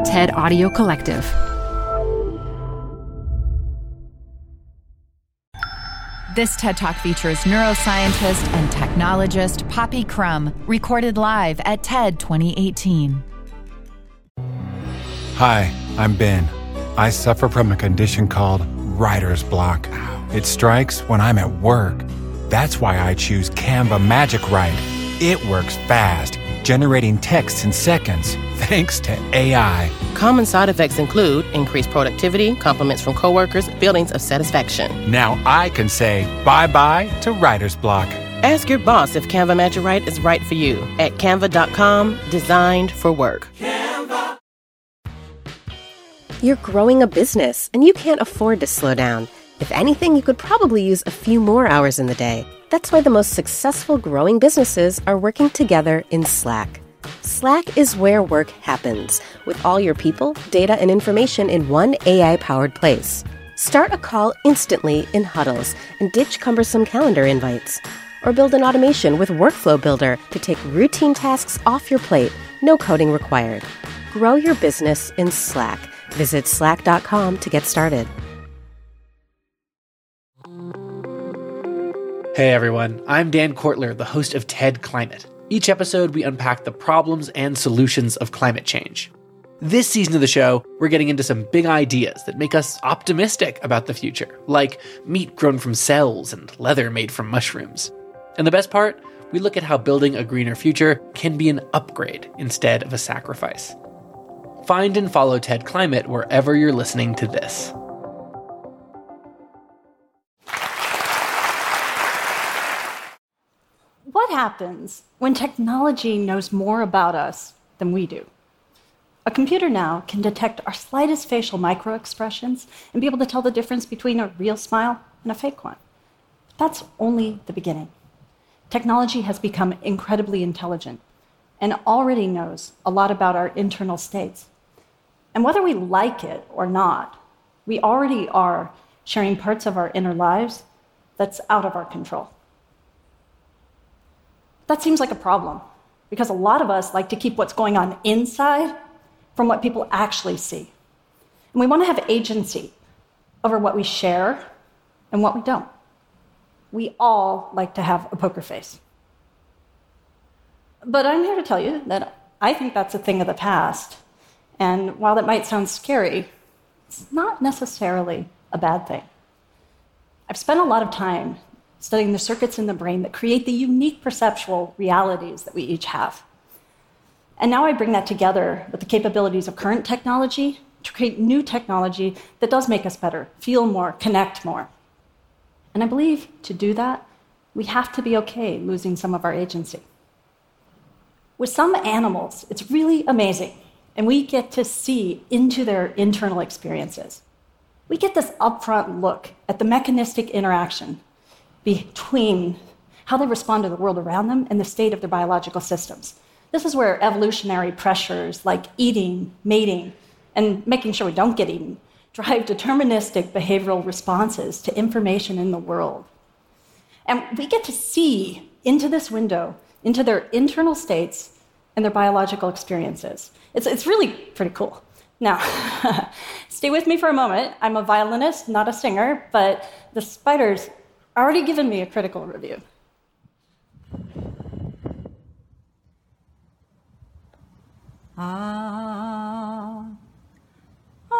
TED Audio Collective. This TED Talk features neuroscientist and technologist Poppy Crum, recorded live at TED 2018. Hi, I'm Ben. I suffer from a condition called writer's block. It strikes when I'm at work. That's why I choose Canva Magic Write. It works fast, generating text in seconds, thanks to AI. Common side effects include increased productivity, compliments from coworkers, feelings of satisfaction. Now I can say bye-bye to writer's block. Ask your boss if Canva Magic Write is right for you at canva.com, designed for work. Canva. You're growing a business, and you can't afford to slow down. If anything, you could probably use a few more hours in the day. That's why the most successful growing businesses are working together in Slack. Slack is where work happens, with all your people, data, and information in one AI-powered place. Start a call instantly in huddles and ditch cumbersome calendar invites. Or build an automation with Workflow Builder to take routine tasks off your plate, no coding required. Grow your business in Slack. Visit slack.com to get started. Hey everyone, I'm Dan Kortler, the host of TED Climate. Each episode, we unpack the problems and solutions of climate change. This season of the show, we're getting into some big ideas that make us optimistic about the future, like meat grown from cells and leather made from mushrooms. And the best part, we look at how building a greener future can be an upgrade instead of a sacrifice. Find and follow TED Climate wherever you're listening to this. What happens when technology knows more about us than we do? A computer now can detect our slightest facial microexpressions and be able to tell the difference between a real smile and a fake one. But that's only the beginning. Technology has become incredibly intelligent and already knows a lot about our internal states. And whether we like it or not, we already are sharing parts of our inner lives that's out of our control. That seems like a problem, because a lot of us like to keep what's going on inside from what people actually see. And we want to have agency over what we share and what we don't. We all like to have a poker face. But I'm here to tell you that I think that's a thing of the past. And while that might sound scary, it's not necessarily a bad thing. I've spent a lot of time studying the circuits in the brain that create the unique perceptual realities that we each have. And now I bring that together with the capabilities of current technology to create new technology that does make us better, feel more, connect more. And I believe to do that, we have to be okay losing some of our agency. With some animals, it's really amazing, and we get to see into their internal experiences. We get this upfront look at the mechanistic interaction between how they respond to the world around them and the state of their biological systems. This is where evolutionary pressures like eating, mating, and making sure we don't get eaten drive deterministic behavioral responses to information in the world. And we get to see into this window, into their internal states and their biological experiences. It's really pretty cool. Now, stay with me for a moment. I'm a violinist, not a singer, but the spiders already given me a critical review. Ah, ah,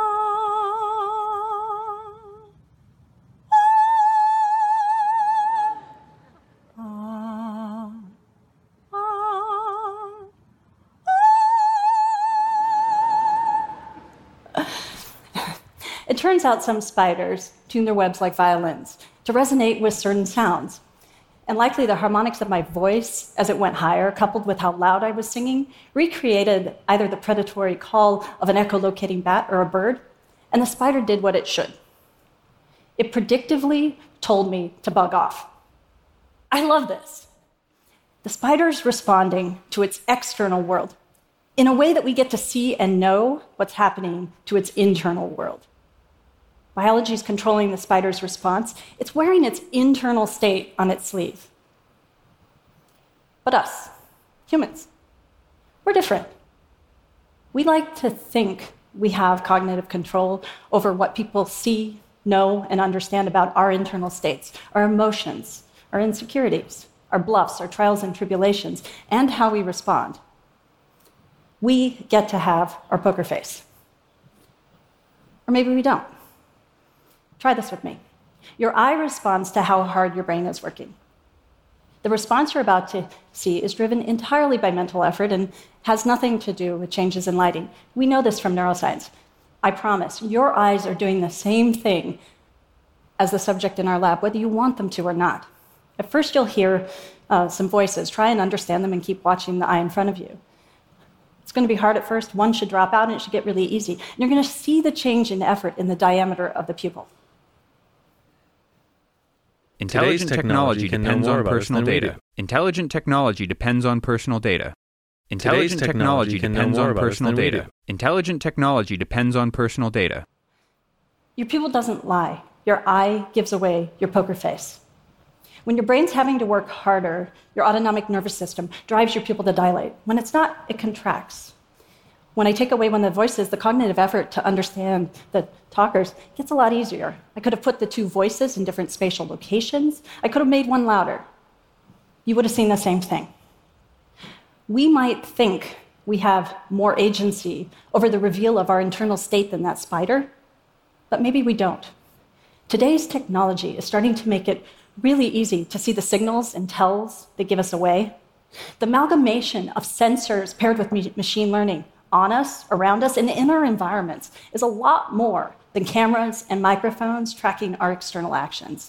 ah, ah. It turns out some spiders tune their webs like violins to resonate with certain sounds. And likely the harmonics of my voice as it went higher, coupled with how loud I was singing, recreated either the predatory call of an echolocating bat or a bird, and the spider did what it should. It predictively told me to bug off. I love this. The spider's responding to its external world in a way that we get to see and know what's happening to its internal world. Biology is controlling the spider's response. It's wearing its internal state on its sleeve. But us, humans, we're different. We like to think we have cognitive control over what people see, know, and understand about our internal states, our emotions, our insecurities, our bluffs, our trials and tribulations, and how we respond. We get to have our poker face. Or maybe we don't. Try this with me. Your eye responds to how hard your brain is working. The response you're about to see is driven entirely by mental effort and has nothing to do with changes in lighting. We know this from neuroscience. I promise, your eyes are doing the same thing as the subject in our lab, whether you want them to or not. At first, you'll hear some voices. Try and understand them and keep watching the eye in front of you. It's going to be hard at first. One should drop out, and it should get really easy. And you're going to see the change in effort in the diameter of the pupil. Intelligent technology depends on personal data. Intelligent technology depends on personal data. Intelligent technology depends on personal data. Intelligent technology depends on personal data. Your pupil doesn't lie. Your eye gives away your poker face. When your brain's having to work harder, your autonomic nervous system drives your pupil to dilate. When it's not, it contracts. When I take away one of the voices, the cognitive effort to understand the talkers gets a lot easier. I could have put the two voices in different spatial locations. I could have made one louder. You would have seen the same thing. We might think we have more agency over the reveal of our internal state than that spider, but maybe we don't. Today's technology is starting to make it really easy to see the signals and tells that give us away. The amalgamation of sensors paired with machine learning on us, around us, and in our environments is a lot more than cameras and microphones tracking our external actions.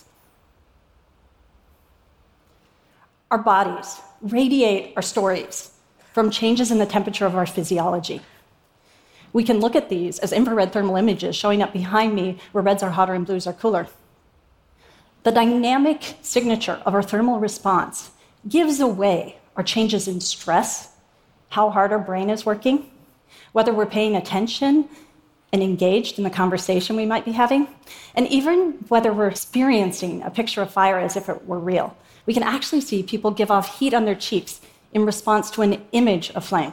Our bodies radiate our stories from changes in the temperature of our physiology. We can look at these as infrared thermal images showing up behind me where reds are hotter and blues are cooler. The dynamic signature of our thermal response gives away our changes in stress, how hard our brain is working, whether we're paying attention and engaged in the conversation we might be having, and even whether we're experiencing a picture of fire as if it were real. We can actually see people give off heat on their cheeks in response to an image of flame.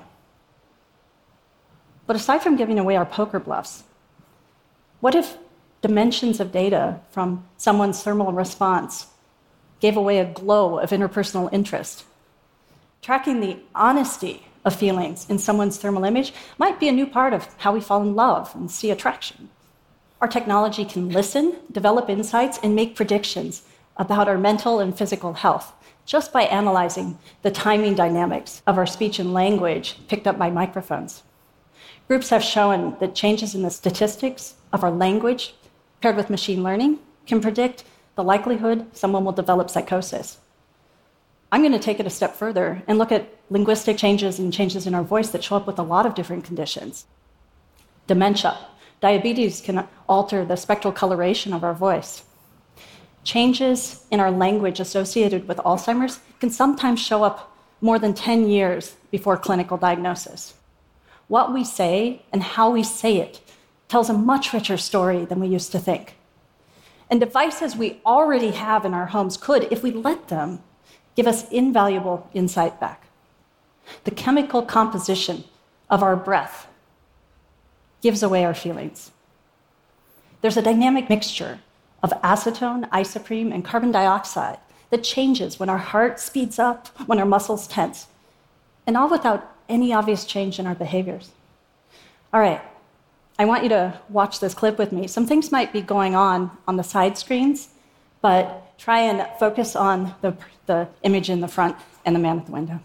But aside from giving away our poker bluffs, what if dimensions of data from someone's thermal response gave away a glow of interpersonal interest? Tracking the honesty of feelings in someone's thermal image might be a new part of how we fall in love and see attraction. Our technology can listen, develop insights, and make predictions about our mental and physical health just by analyzing the timing dynamics of our speech and language picked up by microphones. Groups have shown that changes in the statistics of our language paired with machine learning can predict the likelihood someone will develop psychosis. I'm going to take it a step further and look at linguistic changes and changes in our voice that show up with a lot of different conditions. Dementia. Diabetes can alter the spectral coloration of our voice. Changes in our language associated with Alzheimer's can sometimes show up more than 10 years before clinical diagnosis. What we say and how we say it tells a much richer story than we used to think. And devices we already have in our homes could, if we let them, give us invaluable insight back. The chemical composition of our breath gives away our feelings. There's a dynamic mixture of acetone, isoprene, and carbon dioxide that changes when our heart speeds up, when our muscles tense, and all without any obvious change in our behaviors. All right, I want you to watch this clip with me. Some things might be going on the side screens, but try and focus on the image in the front and the man at the window.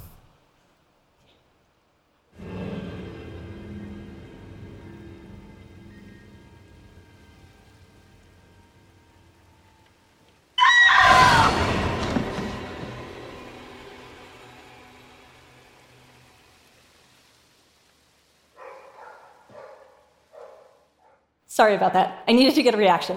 Sorry about that. I needed to get a reaction.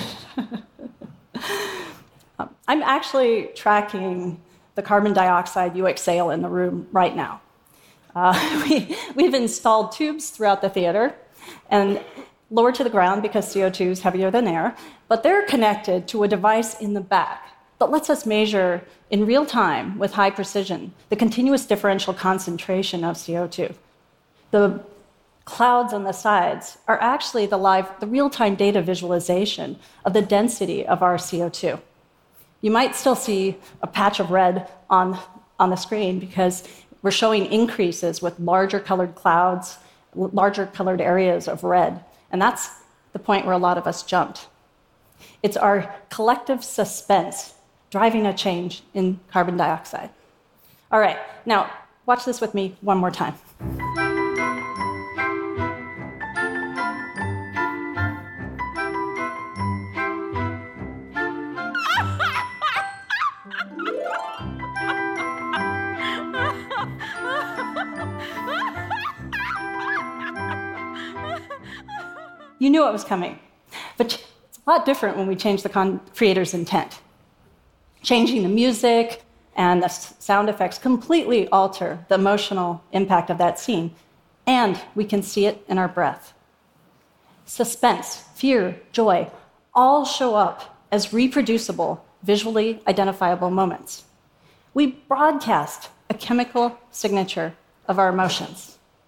I'm actually tracking the carbon dioxide you exhale in the room right now. We've installed tubes throughout the theater and lowered to the ground because CO2 is heavier than air, but they're connected to a device in the back that lets us measure in real time with high precision the continuous differential concentration of CO2. The clouds on the sides are actually the real-time data visualization of the density of our CO2. You might still see a patch of red on the screen because we're showing increases with larger colored clouds, larger colored areas of red. And that's the point where a lot of us jumped. It's our collective suspense driving a change in carbon dioxide. All right, now watch this with me one more time. You knew it was coming, but it's a lot different when we change the creator's intent. Changing the music and the sound effects completely alter the emotional impact of that scene, and we can see it in our breath. Suspense, fear, joy, all show up as reproducible, visually identifiable moments. We broadcast a chemical signature of our emotions.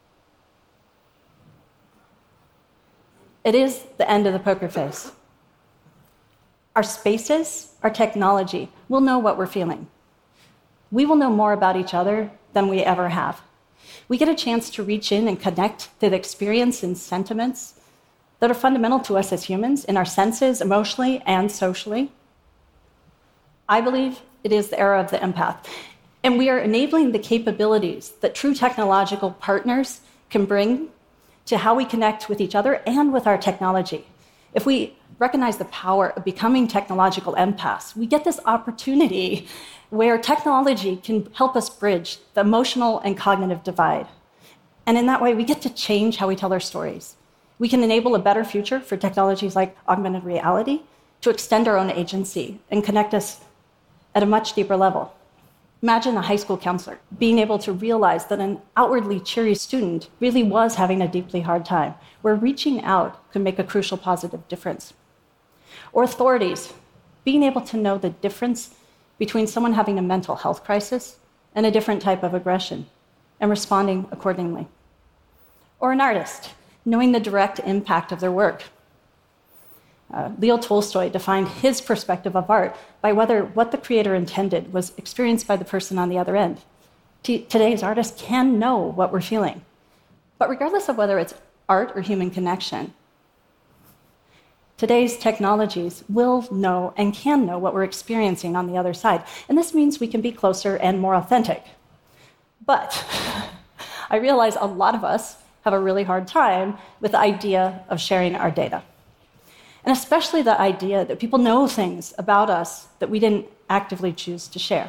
It is the end of the poker face. Our spaces, our technology, will know what we're feeling. We will know more about each other than we ever have. We get a chance to reach in and connect to the experience and sentiments that are fundamental to us as humans in our senses, emotionally and socially. I believe it is the era of the empath, and we are enabling the capabilities that true technological partners can bring to how we connect with each other and with our technology. If we recognize the power of becoming technological empaths, we get this opportunity where technology can help us bridge the emotional and cognitive divide. And in that way, we get to change how we tell our stories. We can enable a better future for technologies like augmented reality to extend our own agency and connect us at a much deeper level. Imagine a high school counselor being able to realize that an outwardly cheery student really was having a deeply hard time, where reaching out could make a crucial positive difference. Or authorities being able to know the difference between someone having a mental health crisis and a different type of aggression and responding accordingly. Or an artist knowing the direct impact of their work. Leo Tolstoy defined his perspective of art by whether what the creator intended was experienced by the person on the other end. Today's artists can know what we're feeling. But regardless of whether it's art or human connection, today's technologies will know and can know what we're experiencing on the other side. And this means we can be closer and more authentic. But I realize a lot of us have a really hard time with the idea of sharing our data. And especially the idea that people know things about us that we didn't actively choose to share.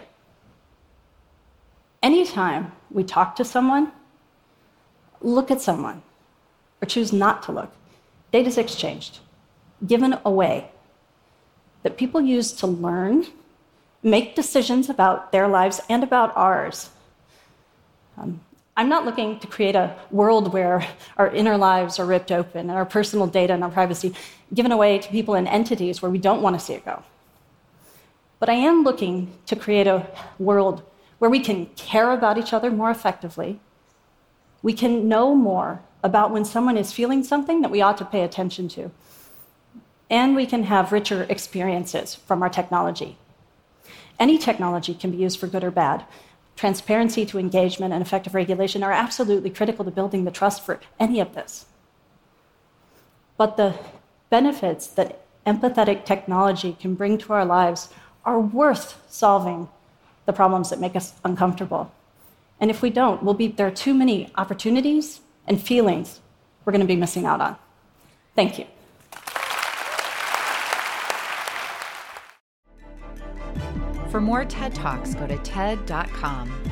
Anytime we talk to someone, look at someone, or choose not to look, data is exchanged, given away, that people use to learn, make decisions about their lives and about ours. I'm not looking to create a world where our inner lives are ripped open and our personal data and our privacy given away to people and entities where we don't want to see it go. But I am looking to create a world where we can care about each other more effectively. We can know more about when someone is feeling something that we ought to pay attention to. And we can have richer experiences from our technology. Any technology can be used for good or bad. Transparency to engagement and effective regulation are absolutely critical to building the trust for any of this. But the benefits that empathetic technology can bring to our lives are worth solving the problems that make us uncomfortable. And if we don't, there are too many opportunities and feelings we're going to be missing out on. Thank you. For more TED Talks, go to TED.com.